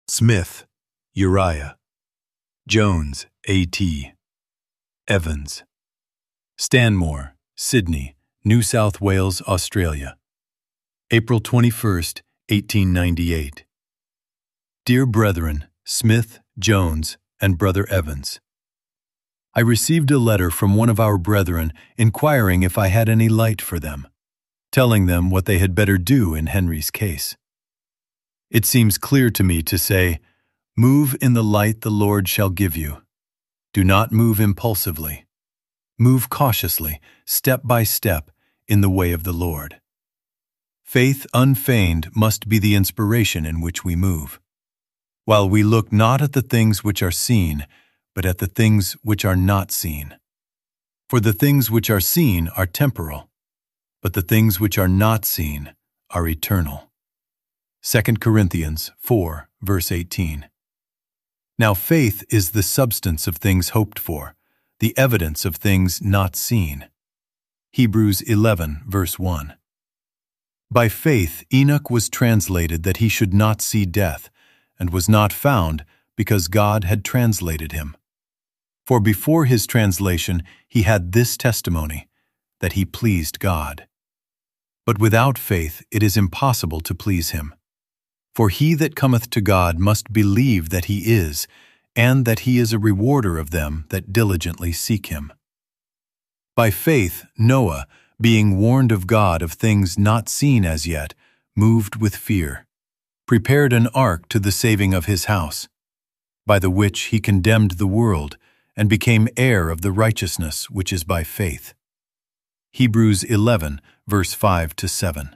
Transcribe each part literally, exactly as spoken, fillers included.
Smith, Uriah. Jones, A T Evans. Stanmore, Sydney, New South Wales, Australia. April twenty-first, eighteen ninety-eight. Dear Brethren, Smith, Jones, and Brother Evans, I received a letter from one of our brethren inquiring if I had any light for them, telling them what they had better do in Henry's case. It seems clear to me to say, move in the light the Lord shall give you. Do not move impulsively. Move cautiously, step by step, in the way of the Lord. Faith unfeigned must be the inspiration in which we move, while we look not at the things which are seen, but at the things which are not seen. For the things which are seen are temporal, but the things which are not seen are eternal. Second Corinthians four, verse eighteen. Now faith is the substance of things hoped for, the evidence of things not seen. Hebrews eleven, verse one. By faith Enoch was translated that he should not see death, and was not found because God had translated him. For before his translation he had this testimony, that he pleased God. But without faith it is impossible to please him. For he that cometh to God must believe that he is, and that he is a rewarder of them that diligently seek him. By faith Noah, being warned of God of things not seen as yet, moved with fear, prepared an ark to the saving of his house, by the which he condemned the world, and became heir of the righteousness which is by faith. Hebrews eleven, verse five to seven.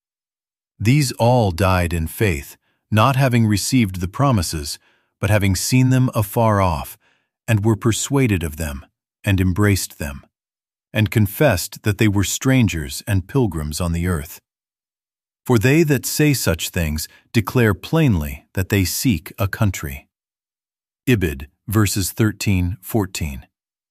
These all died in faith, not having received the promises, but having seen them afar off, and were persuaded of them, and embraced them, and confessed that they were strangers and pilgrims on the earth. For they that say such things declare plainly that they seek a country. Ibid, verses thirteen, fourteen.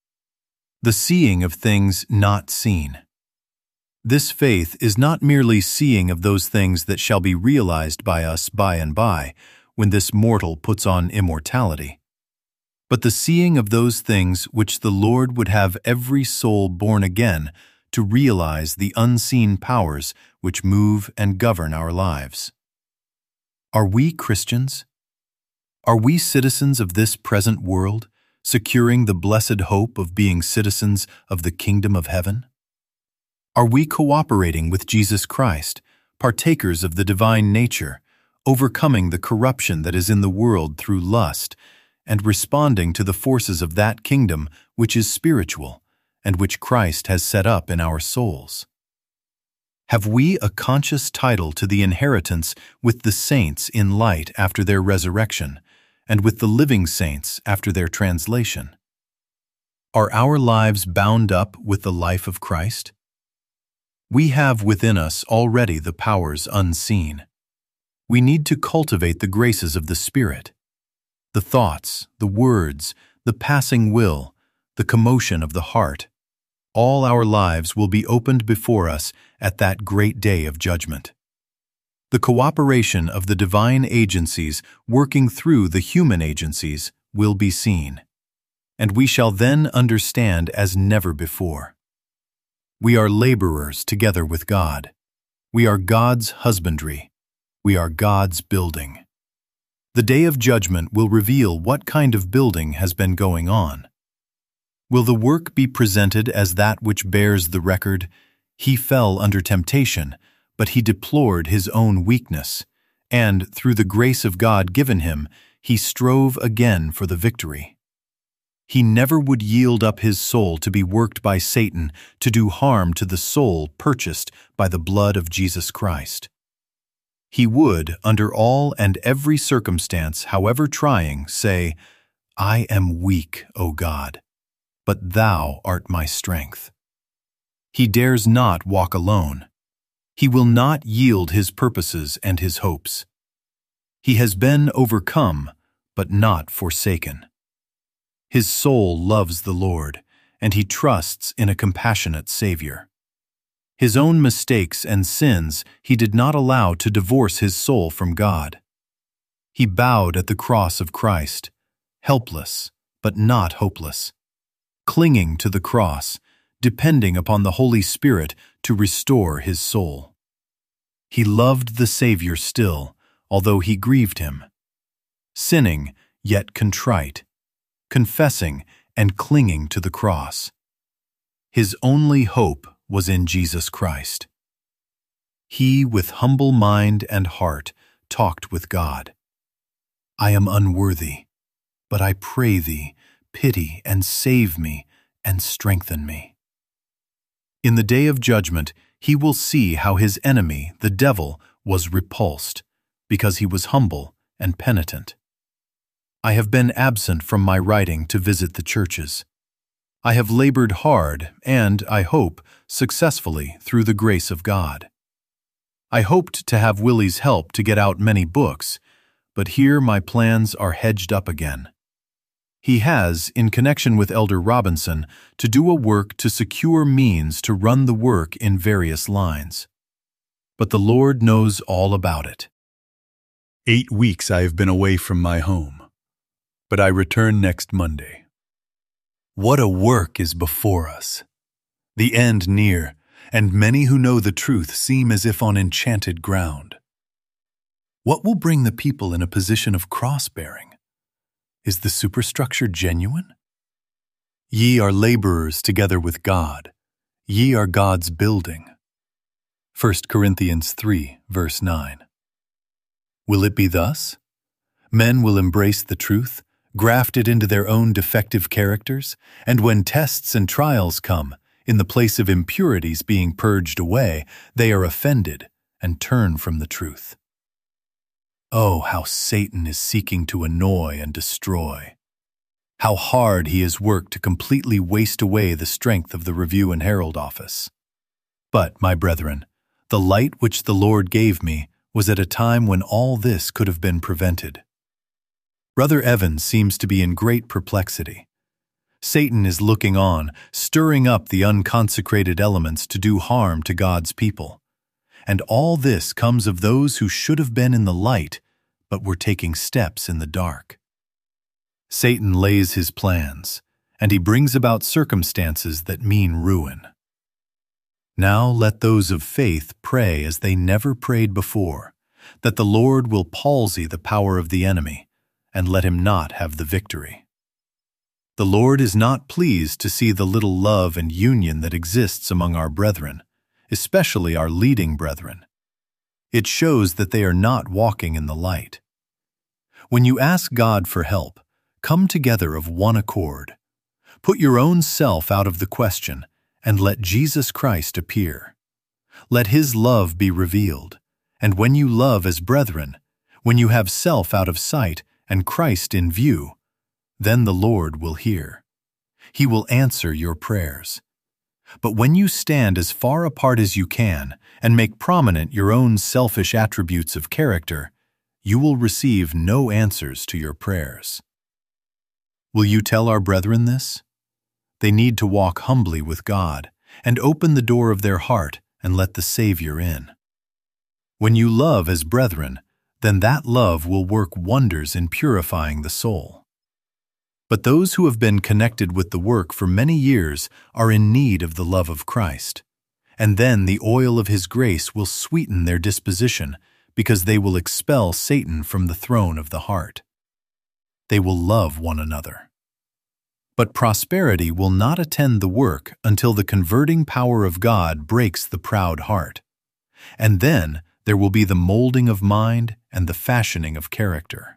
The seeing of things not seen. This faith is not merely seeing of those things that shall be realized by us by and by, when this mortal puts on immortality, but the seeing of those things which the Lord would have every soul born again to realize the unseen powers which move and govern our lives. Are we Christians? Are we citizens of this present world, securing the blessed hope of being citizens of the kingdom of heaven? Are we cooperating with Jesus Christ, partakers of the divine nature, overcoming the corruption that is in the world through lust, and responding to the forces of that kingdom which is spiritual, and which Christ has set up in our souls? Have we a conscious title to the inheritance with the saints in light after their resurrection, and with the living saints after their translation? Are our lives bound up with the life of Christ? We have within us already the powers unseen. We need to cultivate the graces of the Spirit. The thoughts, the words, the passing will, the commotion of the heart, all our lives will be opened before us at that great day of judgment. The cooperation of the divine agencies working through the human agencies will be seen, and we shall then understand as never before. We are laborers together with God. We are God's husbandry. We are God's building. The day of judgment will reveal what kind of building has been going on. Will the work be presented as that which bears the record, "He fell under temptation, but he deplored his own weakness, and, through the grace of God given him, he strove again for the victory"? He never would yield up his soul to be worked by Satan to do harm to the soul purchased by the blood of Jesus Christ. He would, under all and every circumstance, however trying, say, "I am weak, O God, but thou art my strength." He dares not walk alone. He will not yield his purposes and his hopes. He has been overcome, but not forsaken. His soul loves the Lord, and he trusts in a compassionate Savior. His own mistakes and sins he did not allow to divorce his soul from God. He bowed at the cross of Christ, helpless but not hopeless, clinging to the cross, depending upon the Holy Spirit to restore his soul. He loved the Savior still, although he grieved him, sinning yet contrite, confessing and clinging to the cross. His only hope was in Jesus Christ. He, with humble mind and heart, talked with God. I am unworthy, but I pray thee, pity and save me and strengthen me. In the day of judgment, he will see how his enemy, the devil, was repulsed, because he was humble and penitent. I have been absent from my writing to visit the churches. I have labored hard and, I hope, successfully through the grace of God. I hoped to have Willie's help to get out many books, but here my plans are hedged up again. He has, in connection with Elder Robinson, to do a work to secure means to run the work in various lines. But the Lord knows all about it. Eight weeks I have been away from my home, but I return next Monday. What a work is before us! The end near, and many who know the truth seem as if on enchanted ground. What will bring the people in a position of cross-bearing? Is the superstructure genuine? Ye are laborers together with God. Ye are God's building. First Corinthians three, verse nine. Will it be thus? Men will embrace the truth, graft it into their own defective characters, and when tests and trials come, in the place of impurities being purged away, they are offended and turn from the truth. Oh, how Satan is seeking to annoy and destroy. How hard he has worked to completely waste away the strength of the Review and Herald office. But, my brethren, the light which the Lord gave me was at a time when all this could have been prevented. Brother Evans seems to be in great perplexity. Satan is looking on, stirring up the unconsecrated elements to do harm to God's people. And all this comes of those who should have been in the light, but were taking steps in the dark. Satan lays his plans, and he brings about circumstances that mean ruin. Now let those of faith pray as they never prayed before, that the Lord will palsy the power of the enemy, and let him not have the victory. The Lord is not pleased to see the little love and union that exists among our brethren, especially our leading brethren. It shows that they are not walking in the light. When you ask God for help, come together of one accord. Put your own self out of the question, and let Jesus Christ appear. Let his love be revealed, and when you love as brethren, when you have self out of sight and Christ in view, then the Lord will hear. He will answer your prayers. But when you stand as far apart as you can and make prominent your own selfish attributes of character, you will receive no answers to your prayers. Will you tell our brethren this? They need to walk humbly with God and open the door of their heart and let the Savior in. When you love as brethren, then that love will work wonders in purifying the soul. But those who have been connected with the work for many years are in need of the love of Christ, and then the oil of his grace will sweeten their disposition because they will expel Satan from the throne of the heart. They will love one another. But prosperity will not attend the work until the converting power of God breaks the proud heart, and then there will be the molding of mind and the fashioning of character.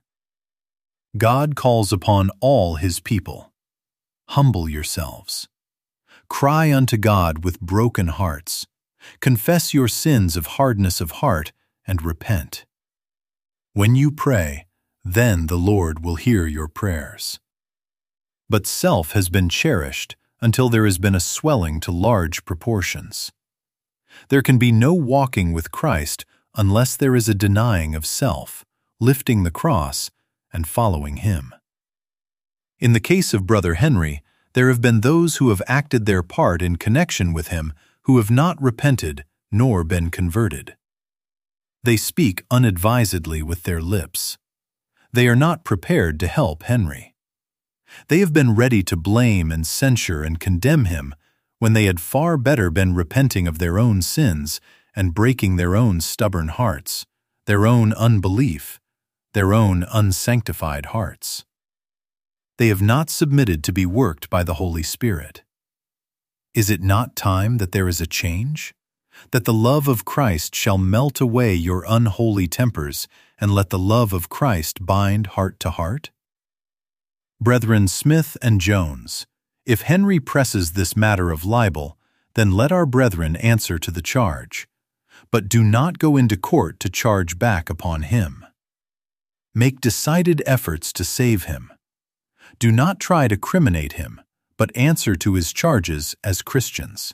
God calls upon all his people. Humble yourselves. Cry unto God with broken hearts. Confess your sins of hardness of heart and repent. When you pray, then the Lord will hear your prayers. But self has been cherished until there has been a swelling to large proportions. There can be no walking with Christ unless there is a denying of self, lifting the cross, and following him. In the case of Brother Henry, there have been those who have acted their part in connection with him who have not repented nor been converted. They speak unadvisedly with their lips. They are not prepared to help Henry. They have been ready to blame and censure and condemn him when they had far better been repenting of their own sins and breaking their own stubborn hearts, their own unbelief, their own unsanctified hearts. They have not submitted to be worked by the Holy Spirit. Is it not time that there is a change? That the love of Christ shall melt away your unholy tempers, and let the love of Christ bind heart to heart? Brethren Smith and Jones, if Henry presses this matter of libel, then let our brethren answer to the charge. But do not go into court to charge back upon him. Make decided efforts to save him. Do not try to criminate him, but answer to his charges as Christians.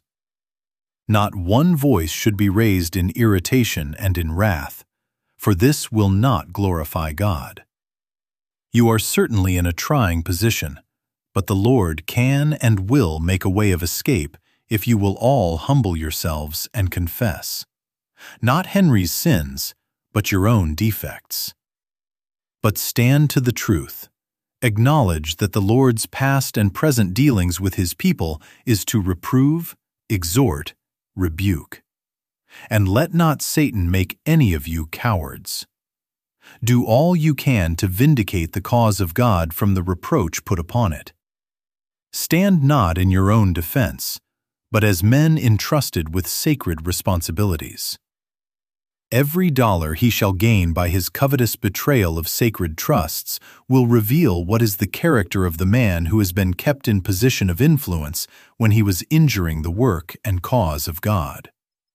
Not one voice should be raised in irritation and in wrath, for this will not glorify God. You are certainly in a trying position, but the Lord can and will make a way of escape if you will all humble yourselves and confess, not Henry's sins, but your own defects. But stand to the truth. Acknowledge that the Lord's past and present dealings with his people is to reprove, exhort, rebuke. And let not Satan make any of you cowards. Do all you can to vindicate the cause of God from the reproach put upon it. Stand not in your own defense, but as men entrusted with sacred responsibilities. Every dollar he shall gain by his covetous betrayal of sacred trusts will reveal what is the character of the man who has been kept in position of influence when he was injuring the work and cause of God.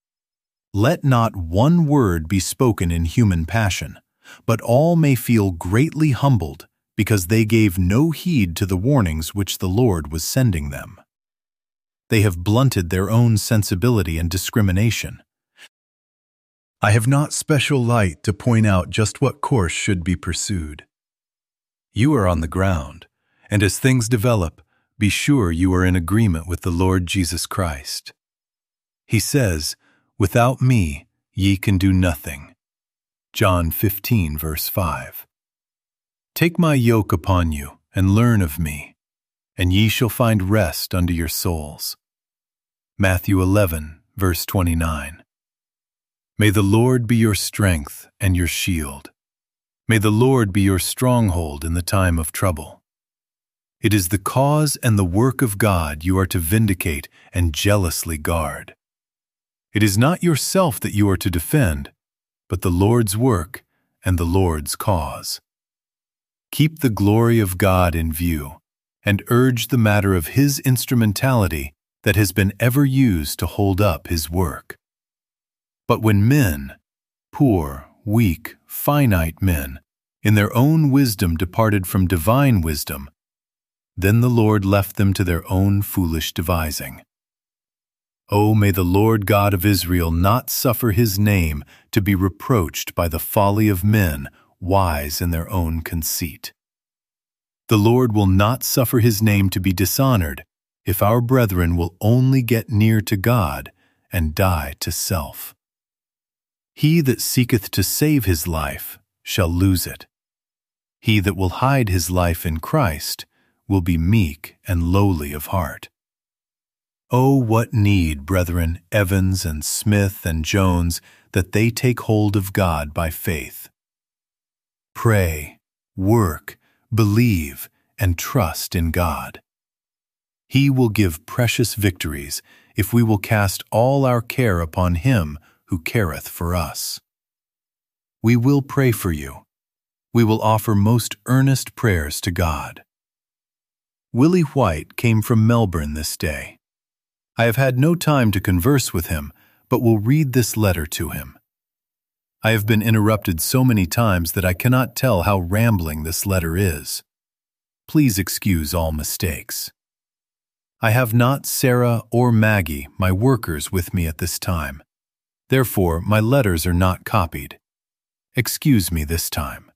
Let not one word be spoken in human passion, but all may feel greatly humbled because they gave no heed to the warnings which the Lord was sending them. They have blunted their own sensibility and discrimination. I have not special light to point out just what course should be pursued. You are on the ground, and as things develop, be sure you are in agreement with the Lord Jesus Christ. He says, "Without me ye can do nothing." John fifteen, verse five. Take my yoke upon you, and learn of me, and ye shall find rest unto your souls. Matthew eleven, verse twenty-nine. May the Lord be your strength and your shield. May the Lord be your stronghold in the time of trouble. It is the cause and the work of God you are to vindicate and jealously guard. It is not yourself that you are to defend, but the Lord's work and the Lord's cause. Keep the glory of God in view, and urge the matter of His instrumentality that has been ever used to hold up His work. But when men, poor, weak, finite men, in their own wisdom departed from divine wisdom, then the Lord left them to their own foolish devising. Oh, may the Lord God of Israel not suffer His name to be reproached by the folly of men wise in their own conceit. The Lord will not suffer His name to be dishonored if our brethren will only get near to God and die to self. He that seeketh to save his life shall lose it. He that will hide his life in Christ will be meek and lowly of heart. Oh, what need, brethren Evans and Smith and Jones, that they take hold of God by faith. Pray, work, believe, and trust in God. He will give precious victories if we will cast all our care upon Him who careth for us. We will pray for you. We will offer most earnest prayers to God. Willie White came from Melbourne this day. I have had no time to converse with him, but will read this letter to him. I have been interrupted so many times that I cannot tell how rambling this letter is. Please excuse all mistakes. I have not Sarah or Maggie, my workers, with me at this time. Therefore, my letters are not copied. Excuse me this time.